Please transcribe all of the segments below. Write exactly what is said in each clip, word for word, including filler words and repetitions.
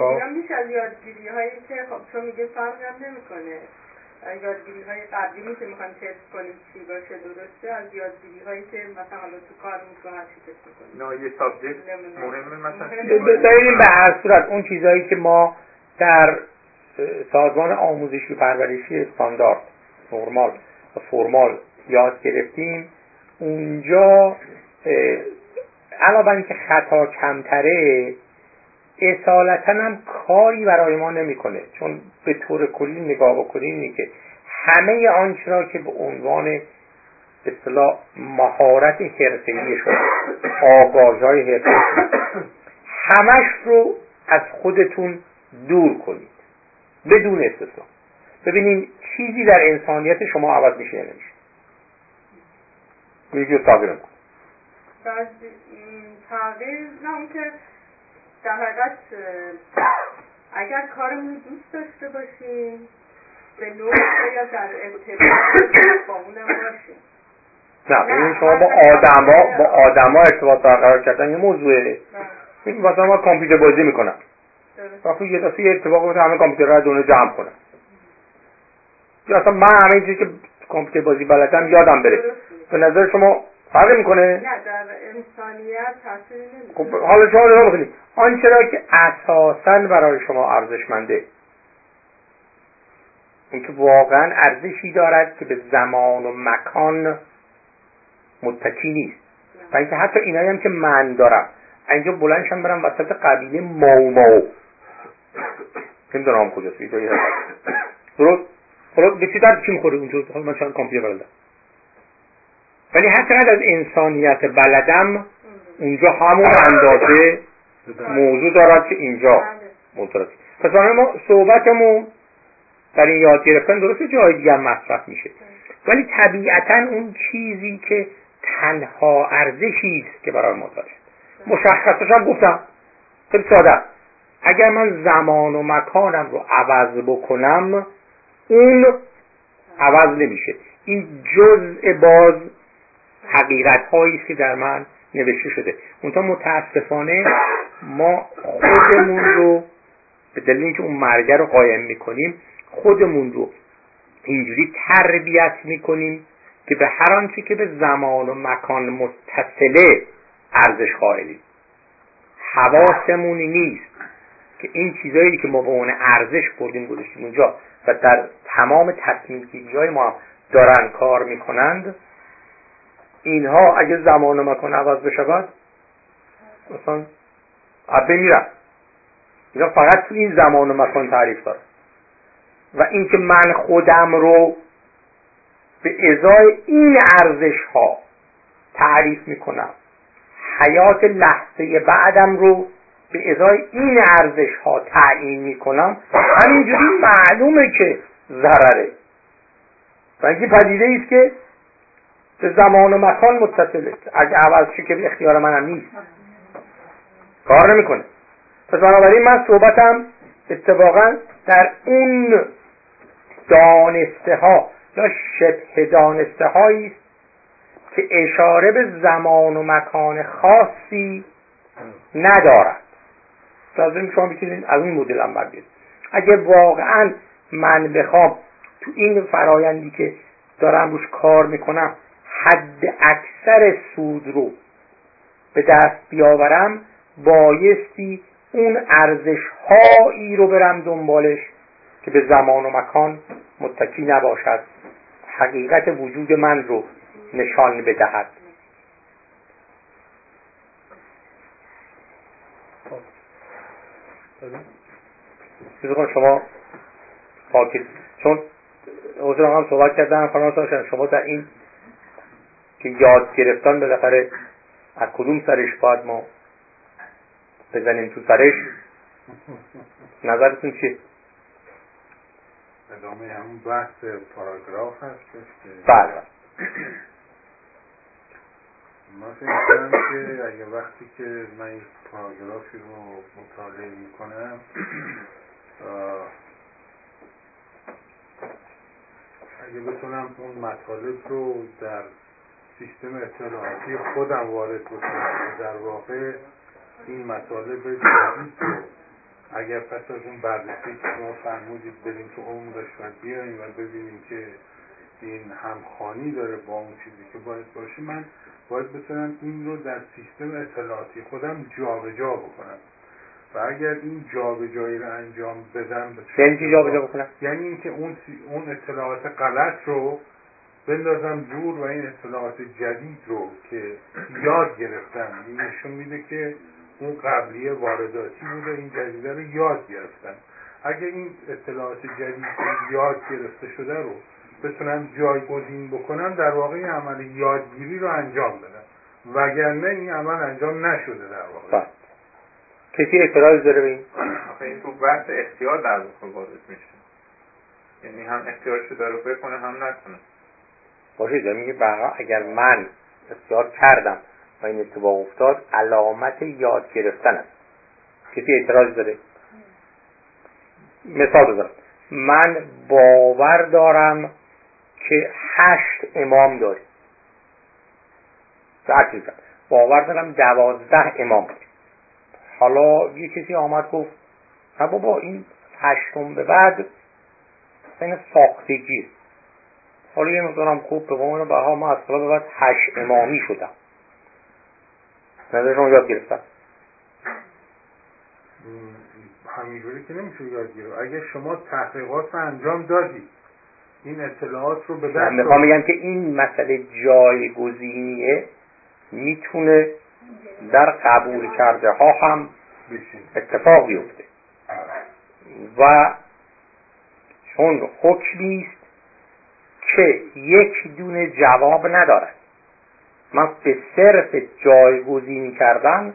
خب میشه از یادگیری هایی که خب چون میگه فرقی هم نمیکنه، یادگیری های قبلی که میخوایم تست کنیم چی باشه درسته، از یادگیری هایی که مثلا حالا تو کار تو هر چی تست میکنیم نه یه سابجکت مهمه مثلا ببینیم به هر صورت اون چیزایی که ما در سازمان آموزشی پرورشی استاندارد نرمال و فرمال یاد گرفتیم، اونجا علاوه بر اینکه خطا کمتره اصالتا هم کاری برای ما نمیکنه، چون به طور کلی نگاه بکنیم اینه که همه آنچه را که به عنوان به اصطلاح مهارت حرفه‌ای شما، آگاهی‌های حرفه‌ای همش رو از خودتون دور کنید بدون استثنا. ببینید چیزی در انسانیت شما عوض میشه یا نمیشه. میگه تغییر کن. بعد تغییر نام که در حقیقت اگر کارمون دوست داشته باشیم به نوع شاید در ارتباط با اونم باشیم. نه ببین شما با آدما با آدما ارتباط برقرار کردن یه موضوعه. این مثلا ما کامپیوتر بازی میکنم. وقتی یه دفعه ارتباط با همه کامپیوترها رو دونه جمع کنم. یا اصلا من همه چیزی که کامپیوتر بازی بلدم یادم بره. به نظر شما فرق میکنه؟ نه در انسانیت تاثیر نمیکنه. خب حالا شما نگاه بکنید آنچه را که اساساً برای شما ارزشمنده، اینکه واقعاً ارزشی دارد که به زمان و مکان متکی نیست، و اینکه حتی اینایی هم که من دارم اینجا بلندشم برم وسط قبیله ماو ماو نمیدونم کجاست ایدایی هست درست؟ حالا بسی در چی میخوره اونجا؟ حالا من چند کامپیوتر بلدم، ولی هر چقدر از انسانیت بلدم اونجا همون اندازه موضوع دارد که اینجا موضوع. پس برای ما صحبتمون در این یاد گرفتن درسته جای دیگر مصرف میشه، ولی طبیعتا اون چیزی که تنها ارزشی است که برای ما داره مشخصش هم گفتم خیلی ساده، اگر من زمان و مکانم رو عوض بکنم اون عوض نمیشه. این جزء باز حقیقت هایی است که در من نوشته شده. منتها متاسفانه ما خودمون رو به دلیل اینکه اون مرگه رو قایم میکنیم خودمون رو اینجوری تربیت میکنیم که به هر آنچه که به زمان و مکان متصله ارزش قائلیم. حواسمونی نیست که این چیزایی که ما به اون ارزش بردیم گذاشتیم اونجا و در تمام تصمیم گیری‌های ما دارن کار میکنند، اینها اگه زمان و مکان عوض بشود مثلا عبه میرن، اینا فقط تو این زمان و مکان تعریف داره. و اینکه من خودم رو به ازای این ارزش ها تعریف میکنم، حیات لحظه بعدم رو به ازای این ارزش ها تعیین میکنم، همینجوری معلومه که ضرره. و اینکه پدیده ایست که به زمان و مکان متصله، اگه عوض شه که به اختیار منم نیست، کار نمیکنه. پس بنابراین من صحبتم اتفاقا در اون دانسته ها یا شبه دانسته هایی است که اشاره به زمان و مکان خاصی ندارد. لازم شما بکنید از اون مدل هم بگید. اگه واقعا من بخوام تو این فرایندی که دارم روش کار میکنم حد اکثر سود رو به دست بیاورم، بایستی اون ارزش هایی رو برم دنبالش که به زمان و مکان متکی نباشد، حقیقت وجود من رو نشان بدهد. بذار شما پاکت، چون حضور هم صحبت کردن فرانسه شما در این که یاد گرفتن بالاخره از کدوم سرش باید ما بزنیم تو سرش، نظرتون چیه؟ ادامه همون بحث پاراگراف هستش که بله ما فکر کنم که اگه وقتی که من این پاراگرافی رو مطالعه میکنم اگه بتونم اون مطالب رو در سیستم اطلاعاتی خودم وارد بکنم، در واقع این مطالب جدید رو اگر پس از اون بررسی که شما فرمودید بریم تو عمقش و بیاییم و ببینیم که این همخوانی داره با اون چیزی که باید باشه، من باید بتونم این رو در سیستم اطلاعاتی خودم جابجا بکنم و اگر این جابجایی رو انجام بدم یعنی چی جابجا بکنم؟ یعنی اینکه اون اون اطلاعات غلط رو بندازم دور و این اطلاعات جدید رو که یاد گرفتم، این نشون میده که اون قبلیه وارداتی بوده، این جدیده رو یاد گرفتم. اگه این اطلاعات جدید که یاد گرفته شده رو بتونم جایگزین بکنم، در واقع این عمل یادگیری رو انجام بدم، وگرنه این عمل انجام نشده در واقع. با. کسی اعتراض داره به این؟ آخه این تو بحث اختیار در واقع وارد میشه، یعنی هم اختیارشو داره بکنه هم نکنه. باشه داره میگه بقیه اگر من اختیار کردم و این اتفاق افتاد علامت یاد گرفتن است. کسی اعتراض داره؟ مثال بزنم، من باور دارم که هشت امام داریم، باور دارم دوازده امام داریم. حالا یه کسی آمد گفت نه بابا این هشتم به بعد این ساختگیه. حالا یه مقدارم خوب به قومون بها ما از حالا به بعد هشت امامی شدم. نظر شما یاد گرفتم؟ همینجوری که نمیشه یاد گرفت. اگه شما تحقیقات رو انجام دادی این اطلاعات رو به دست میخوام بگم که این مسئله جایگزینیه میتونه در قبول کرده ها هم اتفاق بیفته و چون حکمی است که یک دونه جواب ندارد، من به صرف جایگزین کردن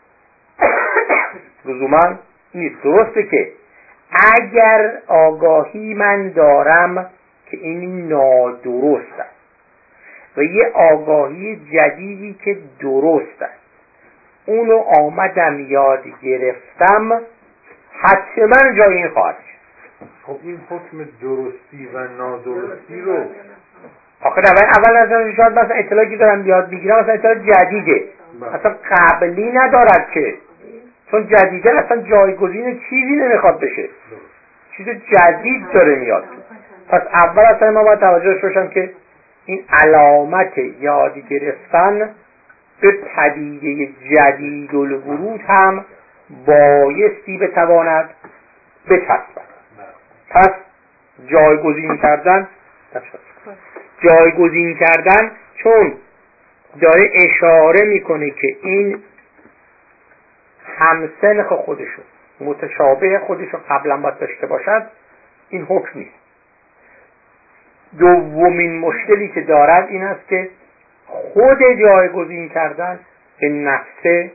لزوما نیست. درسته که اگر آگاهی من دارم که این نادرست است و یه آگاهی جدیدی که درست است اونو آمدم یاد گرفتم، حتما جای این خواهد شد. خب این حکم درستی و نادرستی رو آخه اول اول از شاید مثلا اطلاعی که دارم یاد بگیرم مثلا اطلاع جدیده با. اصلا قبلی ندارد که، چون جدیده اصلا جایگزین چیزی نمیخواد بشه، چیز جدید داره میاد. پس اول اصلا ما باید توجه باشم که این علامت یاد گرفتن به پدیده جدید الورود هم بایستی بتواند بچسبد. پس جایگزین کردن جایگزین کردن چون داره اشاره میکنه که این همسنخ خودشو متشابه خودشو قبلا باید داشته باشد، این حکم نیست. دومین مشکلی که دارد این است که خود جایگزین کردن به نفسه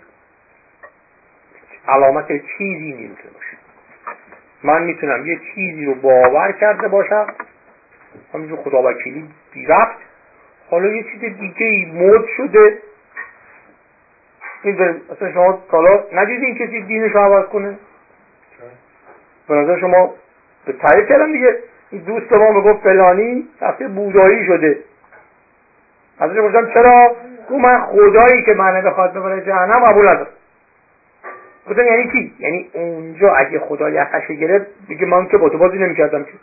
علامت چیزی نمیتونه باشه. من میتونم یه چیزی رو باور کرده باشم همینجور خدا وکیلی بی ربط، حالا یه چیز دیگه ای مد شده. این داریم اصلا شما حالا ندیدین کسی دینش رو عوض کنه؟ به نظر شما به تعریف کردم دیگه، این دوست ما میگفت فلانی رفته بودایی شده. ازش گفتم چرا؟ گفت من خدایی که منو بخواد ببره جهنم قبول ندارم. گفتم یعنی چی؟ یعنی اونجا اگه خدا یخش گرفت بگه من که با تو بازی نمی‌کردم که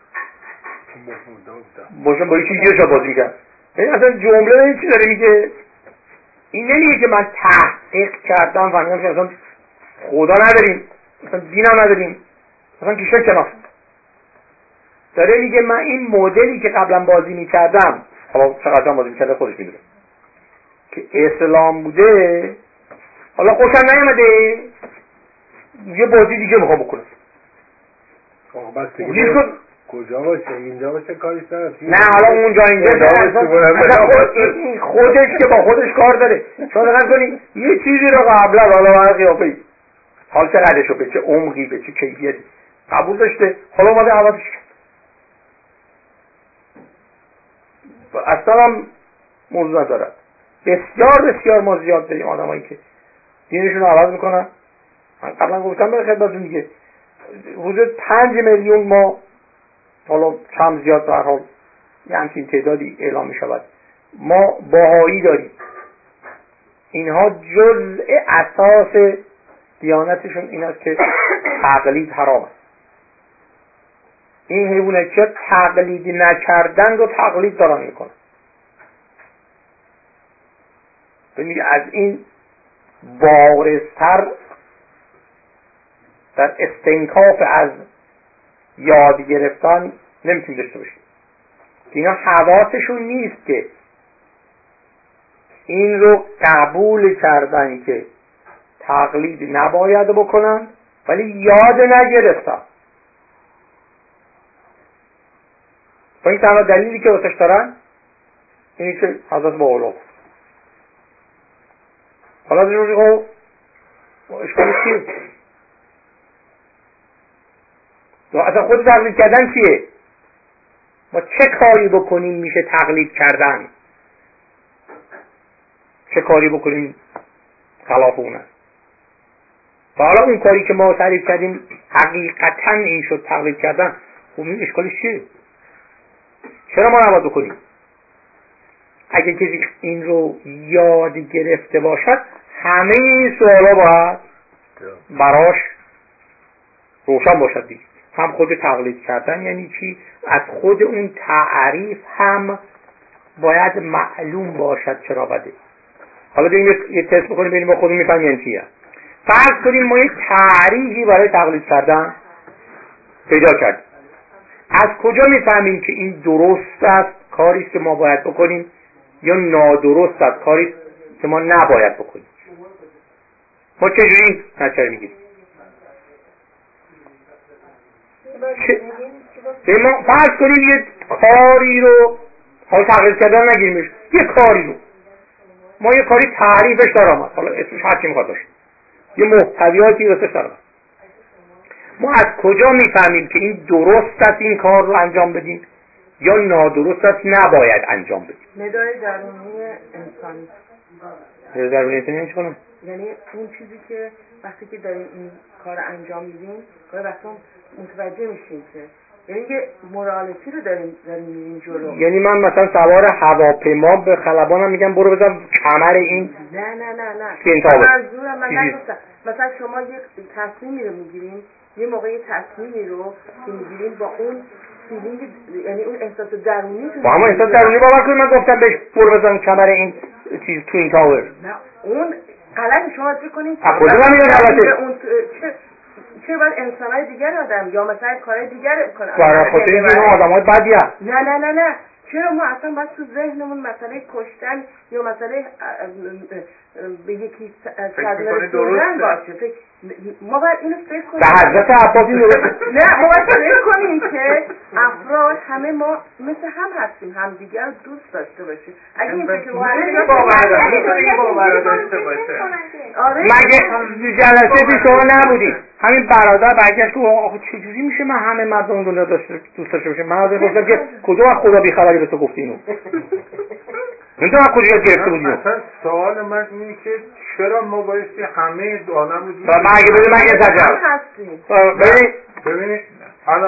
باشم با یه چیزی دیگه بازی می‌کرد. یعنی اصلا جمله این چی داره میگه؟ این نمیگه که من تحقیق کردم فهمیدم که اصلا خدا نداریم، اصلا دینم نداریم، اصلا کشور کنار. داره میگه من این مدلی که قبلا بازی می‌کردم، حالا چقدر بازی می‌کرده خودش میدونه، که اسلام بوده، حالا خوشم نیامده یه بازی دیگه میخوام بکنم. آقا بس دیگه کجا باشه؟ اینجا باشه کاریش نداره. نه حالا اونجا اینجا این خودش که با خودش کار داره. شما دقت کنید یه چیزی رو قبلا حالا هر قیافه‌ای حال چقدرشو به چه عمقی به چه کیفیتی قبول داشته، حالا اومده عوضش کرد. اصلا هم موضوع نداره. بسیار بسیار ما زیاد داریم آدمایی که دینشون رو عوض میکنن. من قبلا گفتم به خدمتتون دیگه حدود پنج میلیون ما، حالا کم زیاد به هر حال یه همچین تعدادی اعلام می شود، ما بهایی داریم. اینها جزء اساس دیانتشون این است که تقلید حرام است. این حیوانه که تقلید نکردن رو تقلید دارن میکنن. ببینید از این بارزتر در استنکاف از یاد گرفتن نمیتونیم داشته باشیم. اینا حواسشون نیست که این رو قبول کردن که تقلید نباید بکنن ولی یاد نگرفتن. و این تنها دلیلی که واسش دارن اینی که حضرت با اولا حالا دیگه رو اشکالی چیه؟ اصلا خود تقلید کردن چیه؟ ما چه کاری بکنیم میشه تقلید کردن؟ چه کاری بکنیم خلاف اون است؟ و حالا اون کاری که ما تعریف کردیم حقیقتا این شد تقلید کردن، خب این اشکالش چیه؟ چرا ما نباید بکنیم؟ اگه کسی این رو یاد گرفته باشد همه این سوالا باید براش روشن باشد دیگه. هم خود تقلید کردن یعنی چی، از خود اون تعریف هم باید معلوم باشد چرا بده. حالا دیگه یه تست بکنیم ببینیم ما خودمون میفهمیم یعنی چیه. فرض کنیم ما یه تعریفی برای تقلید کردن پیدا کردیم. از کجا میفهمیم که این درست است کاری است که ما باید بکنیم یا نادرست است کاری است که ما نباید بکنیم؟ ما چجوری نتیجه میگیریم؟ چه؟ ما فرض کنیم یه کاری رو حالا تقلید کردن نگیریمش، یه کاری رو ما یه کاری تعریفش دارم، حالا اسمش هر چی میخواد باشه، یه محتویاتی واسش دارم. ما از کجا میفهمیم که این درست است این کار رو انجام بدیم یا نادرست است نباید انجام بدیم؟ ندای درونی انسانی. ندای درونی انسانی یعنی چی کنم؟ یعنی اون چیزی که وقتی که داریم این کار انجام میدیم گاهی وقتا متوجه میشیم که یعنی یه مورالتی رو داریم داریم میریم جلو. یعنی من مثلا سوار هواپیما به خلبانم میگم برو بزن کمر این نه نه نه نه منظورم من نگفتم. مثلا شما یه تصمیمی رو میگیریم، یه موقع یه تصمیمی رو که میگیریم با اون فیلینگ، یعنی اون احساس درونی با همون احساس درونی باور کنید من گفتم بهش برو بزن کمر این چیز تو این تاور. نه اون غلط شما فکر کنید از کجا من میگم غلطه؟ اون چه چه باید انسان‌های دیگر آدم یا مثلا کارهای دیگر کنن؟ برای خاطر اینکه اینا آدم‌های بدی هست. نه نه نه نه چرا ما اصلا باید تو ذهنمون مسئله کشتن یا مسئله به یکی صدمه دورن باشه؟ ما باید اینو فکر کنیم. به حضرت عباسی نه ما باید فکر کنیم که افراد همه ما مثل هم هستیم، هم دیگر رو دوست داشته باشیم. اگه این فکر رو باور داشته باشه. مگه جلسه پیش شما نبودیم همین برادر برگشت که آخه چجوری میشه من همه مردم دنیا دوست داشته باشم؟ من ازش گفتم که کجا از خدا بیخبری به تو گفتی اینو؟ نمیدونم از کجا گرفته بودی. مثلا سوال من اینه که چرا ما بایستی همه آدم رو دوست داشته باشیم؟ مگه بده مگه زجر ببینید ببینید حالا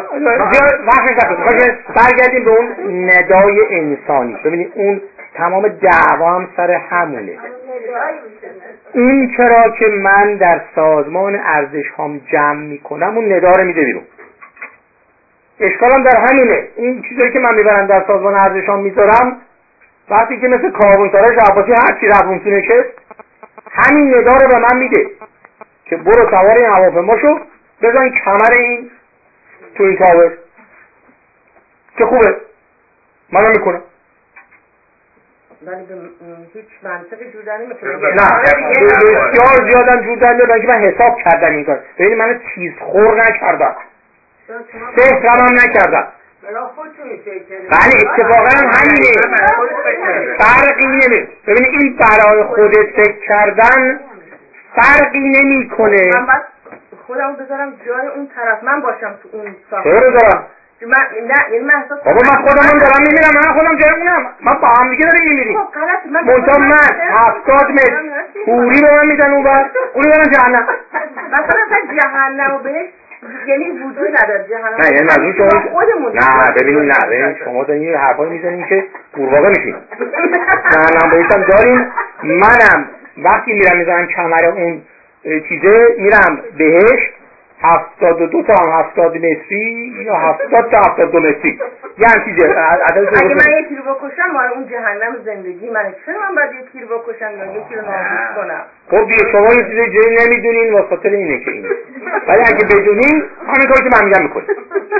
برگردیم به اون ندای انسانی. ببینید اون تمام دعوا هم سر همونه. این چرا که من در سازمان ارزش هام جمع میکنم اون ندا رو میده بیرون. اشکالم در همینه. این چیزایی که من میبرم در سازمان ارزش هام میذارم وقتی که مثل کاروانسرای عباسی هر چی روون تو نشست همین ندا رو به من میده که برو سوار این هواپیما شو بزن کمر این تو این تاور. چه خوبه منو میکنم. ولی به هیچ منطقی جور در نمیشه. نه بسیار زیادم جور در نمیشه که من حساب کردم این کار. ببینید من چیز خور نکردم، سحرم هم نکردم. بله اتفاقا هم همینه، فرقی نمی. ببینید این برای خودت فکر کردن فرقی نمی کنه. من باید خودمو بذارم جای اون طرف، من باشم تو اون ساخت. چرا بذارم؟ من نه یعنی من احساس بابا من خودم دارم میمیرم، من خودم جای اونم، من با هم دیگه داریم میمیریم. خب غلط من منتها من هفتاد متر پوری به من میدن اون بر اونو برم جهنم. مثلا اصلا جهنم و بهش یعنی وجود نداره جهنم. نه یعنی منظور شما خودمون نه ببینید نه ببینید شما دارین یه حرفایی میزنین که قورباغه میشین. جهنم بهش هم داریم. منم وقتی میرم میذارم کمر اون چیزه میرم بهش هفتاد و دو تا هم هفتاد متری یا هفتاد تا هفتاد و دو متری یه هم چیزه. اگه من یکی رو بکشم مال اون جهنم زندگی من، چرا من باید یکی رو بکشم یا یکی رو نابود کنم؟ خب دیگه شما یه چیز جایی نمیدونین واسه خاطر اینه که اینه، ولی اگه بدونین همین کاری که من میگم میکنین.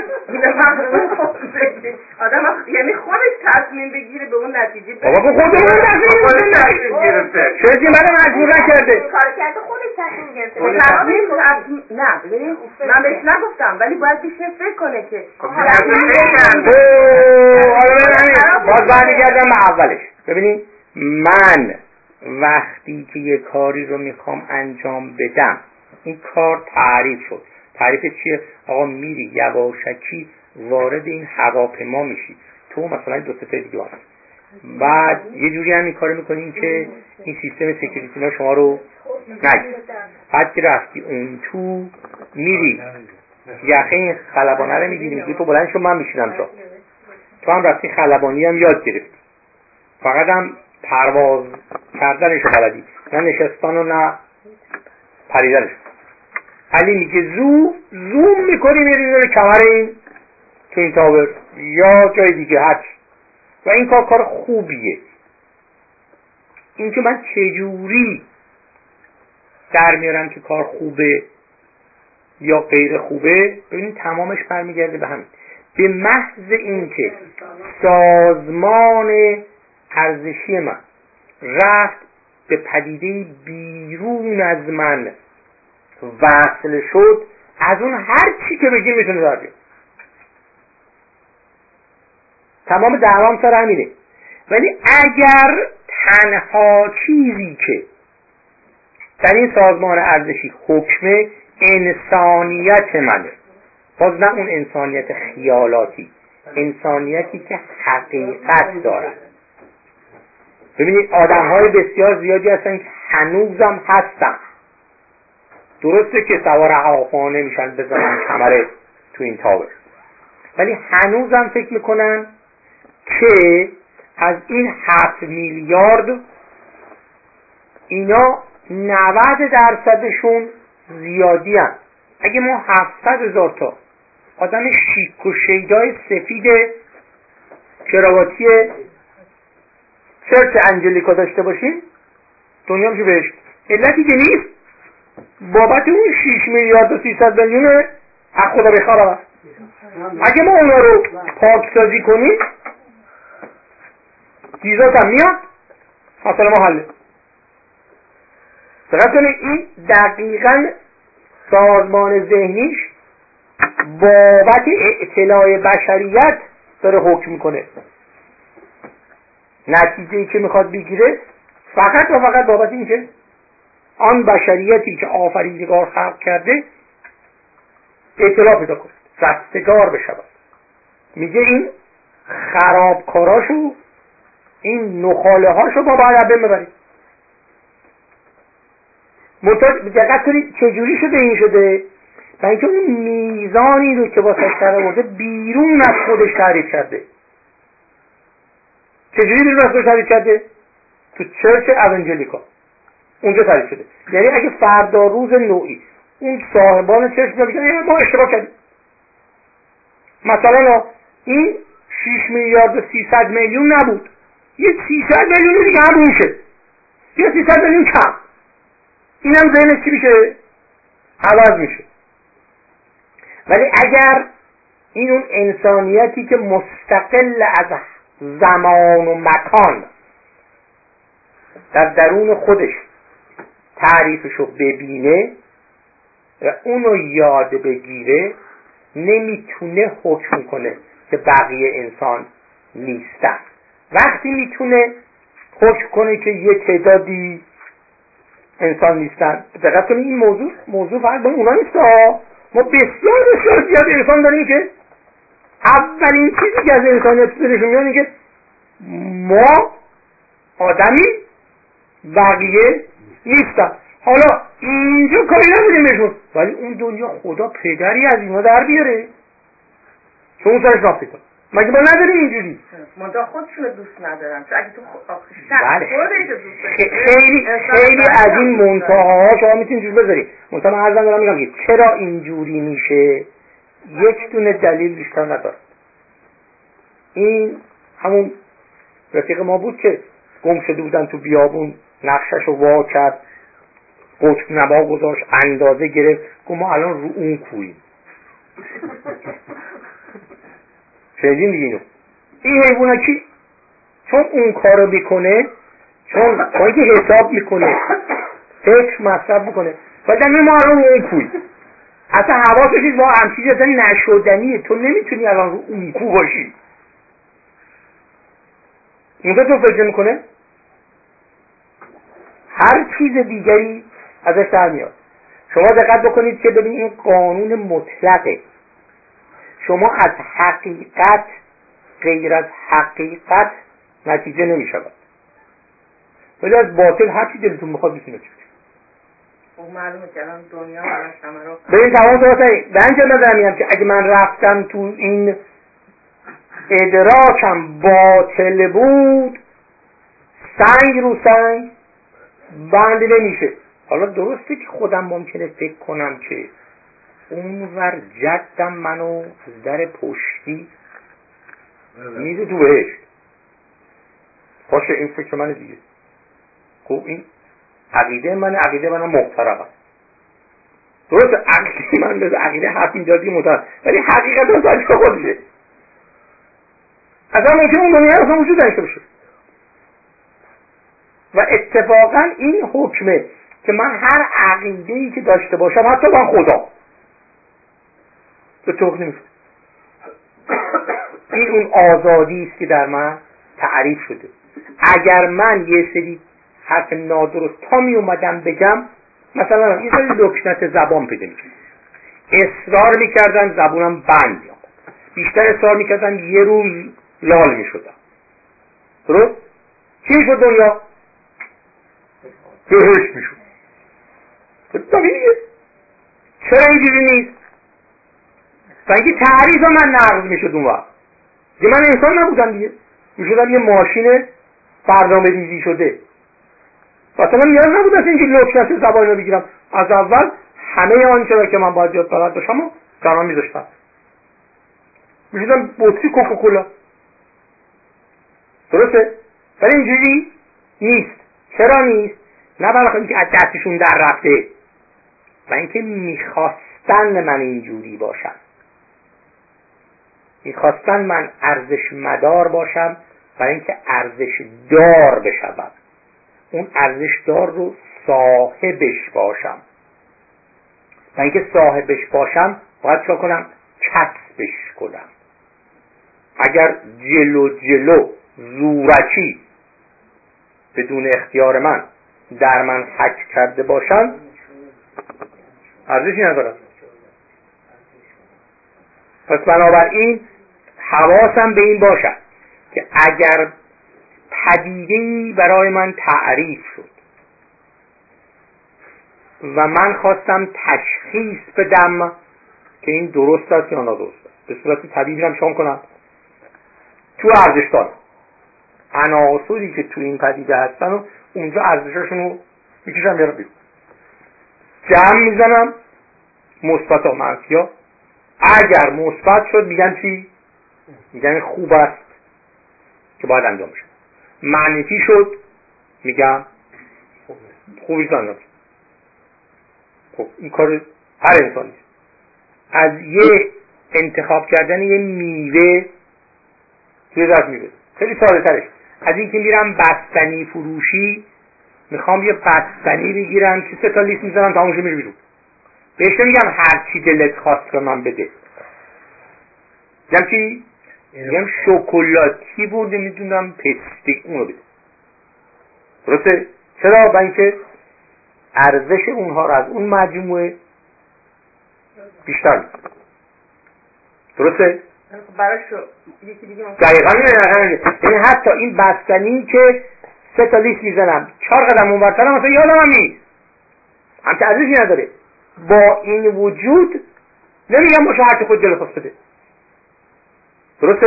آدم یعنی خودش تصمیم بگیره به اون نتیجه برسه. بابا خودمون تصمیم گرفته. چرا من مجبور نکرده؟ کار کرده خودش تصمیم گرفته. نه ببین من بهش نگفتم ولی باید بشه فکر کنه که باز برمیگردم به اولش. ببینید من وقتی که یه کاری رو میخوام انجام بدم، این کار تعریف شد. تعریف چیه؟ آقا میری یواشکی وارد این هواپیما میشی، تو مثلا دو سه تا دیگه هست، بعد یه جوری هم این کارو میکنین که این سیستم سکیوریتی ها شما رو نگیره. بعد که رفتی اون تو میری یخه این خلبانه رو میگیری، میگی تو بلند شو من میشینم جا. تو هم رفتی خلبانی هم یاد گرفتی، فقط هم پرواز کردنش رو بلدی، نه نشستان و نه پریدنش. علی میگه زو زوم میکنی میری رو کمر این تو این تاور یا جای دیگه هرچی، و این کار کار خوبیه. این که من چجوری در میارم که کار خوبه یا غیر خوبه، ببینید تمامش برمیگرده به همین، به محض این که سازمان ارزشی من رفت به پدیده بیرون از من وصل شد، از اون هر چی که بگیم میتونه در بیاد. تمام دعوام سر همینه. ولی اگر تنها چیزی که در این سازمان ارزشی حکم انسانیت منه، باز نه اون انسانیت خیالاتی، انسانیتی که حقیقت داره. ببینید آدم های بسیار زیادی هستن که هنوزم هستن، درسته که سوار هواپیما نمیشن بزنن کمره تو این تاور، ولی هنوزم فکر میکنن که از این هفت میلیارد اینا نود درصدشون زیادی هست. اگه ما هفتصد هزار تا آدم شیک و شیدای سفید کراواتی چرچ انجلیکا داشته باشیم دنیا میشه بهشت. علتی که نیست بابت اون شش میلیارد و سیصد میلیون از خدا بخواه. اگه ما اونا رو پاکسازی کنیم چیزات هم میاد، حاصل ما حله. دقیق کنید این دقیقاً سازمان ذهنیش بابت اطلاع بشریت داره حکم میکنه. نتیجه‌ای که میخواد بگیره فقط و فقط بابت این که آن بشریتی که آفریدگار خلق کرده اطلاع پیدا کنه، رستگار بشود. میگه این خرابکاراشو، این نخاله هاشو با باید ببرید. منتها دقت کنید چجوری شده این شده، برای اینکه اون میزانی رو که واسه سر آورده بیرون از خودش تعریف کرده. چجوری بیرون از خودش تعریف کرده؟ تو چرچ اونجلیکا اونجا تعریف شده. یعنی اگه فردا روز نوعی اون صاحبان چرچ میگن ما اشتباه کردیم، مثلا این شش میلیارد و سیصد میلیون نبود، یه سیصد میلیون دیگه هم میشه، یه سیصد میلیون کم، اینم ذهنش چی میشه؟ عوض میشه. ولی اگر این اون انسانیتی که مستقل از زمان و مکان در درون خودش تعریفشو ببینه و اونو یاد بگیره، نمیتونه حکم کنه که بقیه انسان نیستن. وقتی میتونه حکم کنه که یه تعدادی انسان نیستن، دقت کنید این موضوع موضوع فقط با اونا نیست، ما بسیار بسیار زیاد انسان داریم که اولین چیزی که از انسانیت دلشون میاد اینه که ما آدمی بقیه نیستن. حالا اینجا کاری نداریم بهشون، ولی اون دنیا خدا پدری از اینا در بیاره چون اون سرش نافیده. مگه ما نداریم اینجوری؟ منتها خودشون رو دوست ندارن. چون اگه تو بله. خودش رو دوست داری خیلی خیلی از این منتهاها شما میتونید جور بذارید. منتها من عرضم دارم میگم که چرا اینجوری میشه یک دونه دلیل بیشتر نداره. این همون رفیق ما بود که گم شده بودن تو بیابون، نقشش رو وا کرد، قطب نما گذاشت، اندازه گرفت، گفت ما الان رو اون کوییم. شنیدین دیگه اینو؟ این حیوانه کی؟ چون اون کارو میکنه، چون با اینکه حساب میکنه، فکر مصرف میکنه، ولی در ما الان رو اون کوییم. اصلا حواسش نیست، با هم چیزی اصلا نشدنیه. تو نمیتونی الان رو اون کو باشی. اینجا تو فکر میکنه هر چیز دیگری ازش در میاد. شما دقت بکنید که ببین این قانون مطلقه. شما از حقیقت غیر از حقیقت نتیجه نمیشود، ولی از باطل هر چی دلتون بخواد میتونه چید. خب معلومه که الان دنیا الان شمرا به این تمام تواسطه به اینجا نظر میگم که اگه من رفتم تو این ادراکم باطل بود، سنگ رو سنگ بند نمیشه. حالا درسته که خودم ممکنه فکر کنم که اونور جدم منو از در پشتی میده تو بهشت، باشه این فکر من دیگه. خب این عقیده من، عقیده منم محترم است. درسته عقیده من به عقیده حرف میدادی محترم، ولی حقیقت هم ساجه خودشه. اصلا ممکنه اون دنیا اصلا وجود داشته باشه. و اتفاقا این حکمه که من هر عقیده‌ای که داشته باشم، حتی با خدا، به توق نمیشه. این اون آزادی است که در من تعریف شده. اگر من یه سری حرف نادرست تا می اومدم بگم، مثلا یه سری لکنت زبان پیدا می‌کنم، اصرار میکردن زبونم بند بیام، بیشتر اصرار میکردن یه روز لال میشدم، درست؟ چی میشد دنیا؟ بهشت میشد. طبیعیه. چرا اینجوری نیست؟ و اینکه تعریف من نقض میشد اون وقت که من انسان نبودم دیگه، میشدم یه ماشین برنامه ریزی شده. مثلا نیاز نبود از اینکه لکنت زبان رو بگیرم، از اول همه آنچه را که من باید یاد بلد باشم و درام میذاشتم، میشدم بطری کوکاکولا. درسته؟ ولی اینجوری نیست. چرا نیست؟ نه برای اینکه از دستشون در رفته، و اینکه میخواستن من اینجوری باشم، میخواستن من ارزش مدار باشم برای اینکه ارزش دار بشم. اون ارزش دار رو صاحبش باشم. و اینکه صاحبش باشم باید چه کنم؟ کسبش کنم. اگر جلو جلو زورکی بدون اختیار من در من حک کرده باشن، ارزشی ندارم. پس بنابراین حواسم به این باشد که اگر پدیده‌ای برای من تعریف شد و من خواستم تشخیص بدم که این درست است یا نادرست است، به صورت طبیعی هم شام کنم تو ارزش دارم عناصری که تو این پدیده هستن و اونجا ارزششون رو میکشم بیارم بیرون، جمع میزنم مثبت و منفی ها. اگر مثبت شد میگن چی؟ میگن خوب است که باید انجام بشه. منفی شد میگم خوبی انجام بشه. خب این کار هر انسانی از یه انتخاب کردن یه میوه توی دست میوه خیلی ساده ترش از این که میرم بستنی فروشی میخوام یه بستنی بگیرم که سه تا لیست میذارم تمامش میره بیرون، بهش نمیگم هر چی دلت خواست به من بده، میگم چی؟ میگم شکلاتی بود نمیدونم پستی اونو بده. درسته؟ چرا؟ برای اینکه ارزش اونها رو از اون مجموعه بیشتر میکنه. درسته؟ براش یکی دیگه دقیقا یعنی حتی این بستنی که سه تا لیست میزنم چهار قدم اونورترم مثلا یادم هم نیست، همچه ارزشی نداره. با این وجود نمیگم باشه هرچی خود دل خواست بده. درسته؟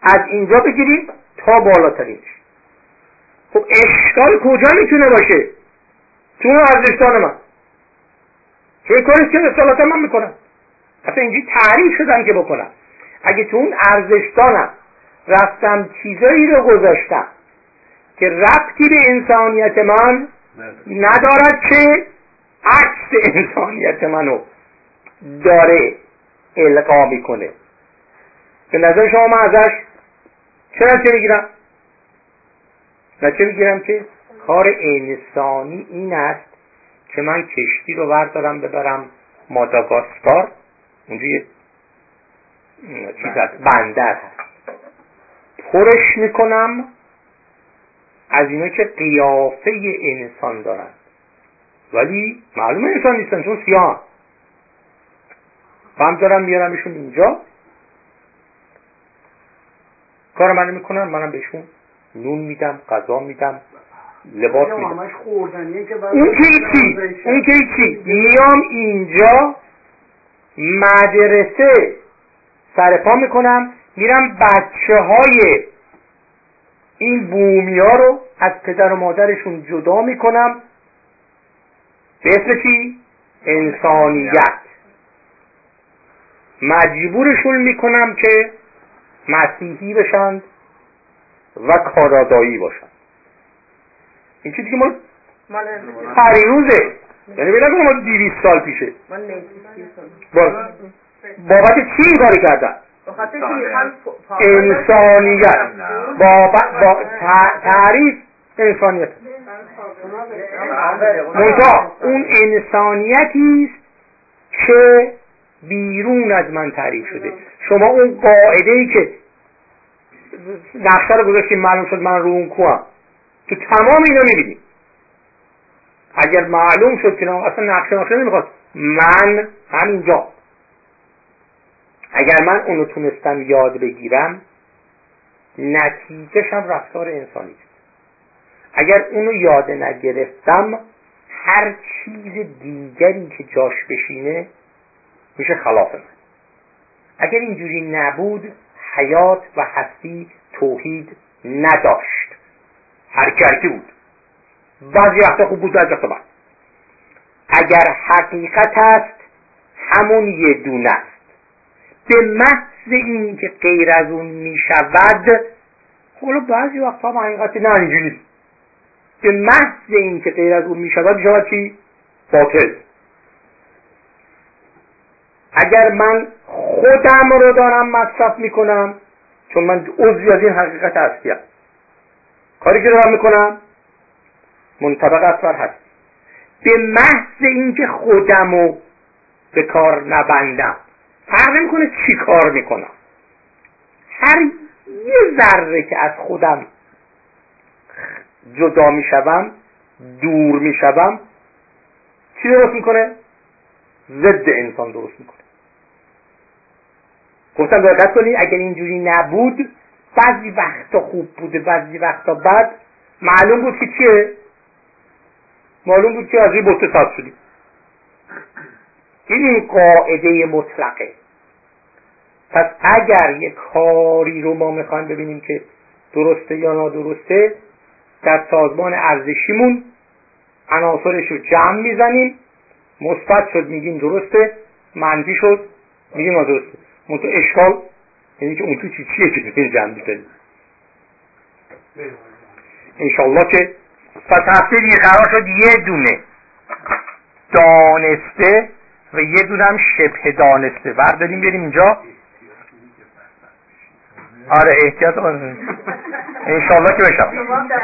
از اینجا بگیریم تا بالاترینش. خب اشکال کجا میتونه باشه؟ تو اون ارزشدان من، چه کاری که اصالتا من میکنم، اصلا اینجوری تعریف شدم که بکنم. اگه تو اون ارزشدانم رفتم چیزایی رو گذاشتم که ربطی به انسانیت من ندارد، که عکس انسانیت منو داره القا میکنه، به نظر شما من ازش چرا چه میگیرم؟ نه چه میگیرم که کار انسانی این است که من کشتی رو بردارم ببرم ماداگاسکار، اونجا یه چیز هست بندر هست، پرش میکنم از اینا که قیافه انسان دارن ولی معلومه انسان نیستن چون سیاه هم دارم میارمشون اینجا، کار منو میکنن، منم بهشون نون میدم، غذا میدم، لباس میدم. اون که چی؟ اون که چی؟ میام اینجا مدرسه سرپا میکنم، میرم بچه های این بومی ها رو از پدر و مادرشون جدا میکنم به اسم چی؟ انسانیت. مجبورشون میکنم که مسیحی بشند و کانادایی باشند. این چیزی که ما پریروزه، یعنی بگم ما دویست سال پیشه بابت چی این کاری کردن؟ انسانیت. بابت با تعریف انسانیت، منتها اون انسانیتی است که بیرون از من تعریف شده. شما اون قاعده‌ای که نقشه رو گذاشتیم معلوم شد من رو اون کوام، تو تمام اینا می‌بینید. اگر معلوم شد که اصلا نقشه نقشه نمیخواد، من همینجا، اگر من اونو تونستم یاد بگیرم نتیجه‌ش هم رفتار انسانی است. اگر اونو یاد نگرفتم هر چیز دیگری که جاش بشینه میشه خلاف من. اگر اینجوری نبود حیات و هستی توحید نداشت، حرکتی بود، بعضی وقتا خوب بود بعضی وقتا بد. اگر حقیقت است همون یه دونه است، به محض این که غیر از اون میشود، حالا بعضی وقتا هم حقیقت نه اینجوری نیست، به محض این که غیر از اون میشود میشود چی؟ باطل. اگر من خودم رو دارم مصرف میکنم چون من عضوی از این حقیقت هستیم، کاری که دارم میکنم منطبق اصفر هست، به محض اینکه خودم رو به کار نبندم فرق نمیکنه چی کار میکنم، هر یه ذره که از خودم جدا میشوم، دور میشوم، چی درست میکنه؟ ضد انسان درست میکنه. گفتم دقت کنید اگر اینجوری نبود بعضی وقتا خوب بوده بعضی وقتا بد، معلوم بود که چیه؟ معلوم بود که از این بطه ساز شدیم. این قاعده مطلقه. پس اگر یک کاری رو ما میخوایم ببینیم که درسته یا نادرسته، در سازمان ارزشیمون عناصرش رو جمع میزنیم، مثبت شد میگیم درسته، منفی شد میگیم نادرسته. منتها اشکال یعنی که اون تو چی چیه که بتونیم جمع بزنیم. انشالله که پس هفته دیگه قرار شد یه دونه دانسته و یه دونه هم شبه دانسته برداریم بریم اینجا. آره احتیاط کنیم انشالله که بشم.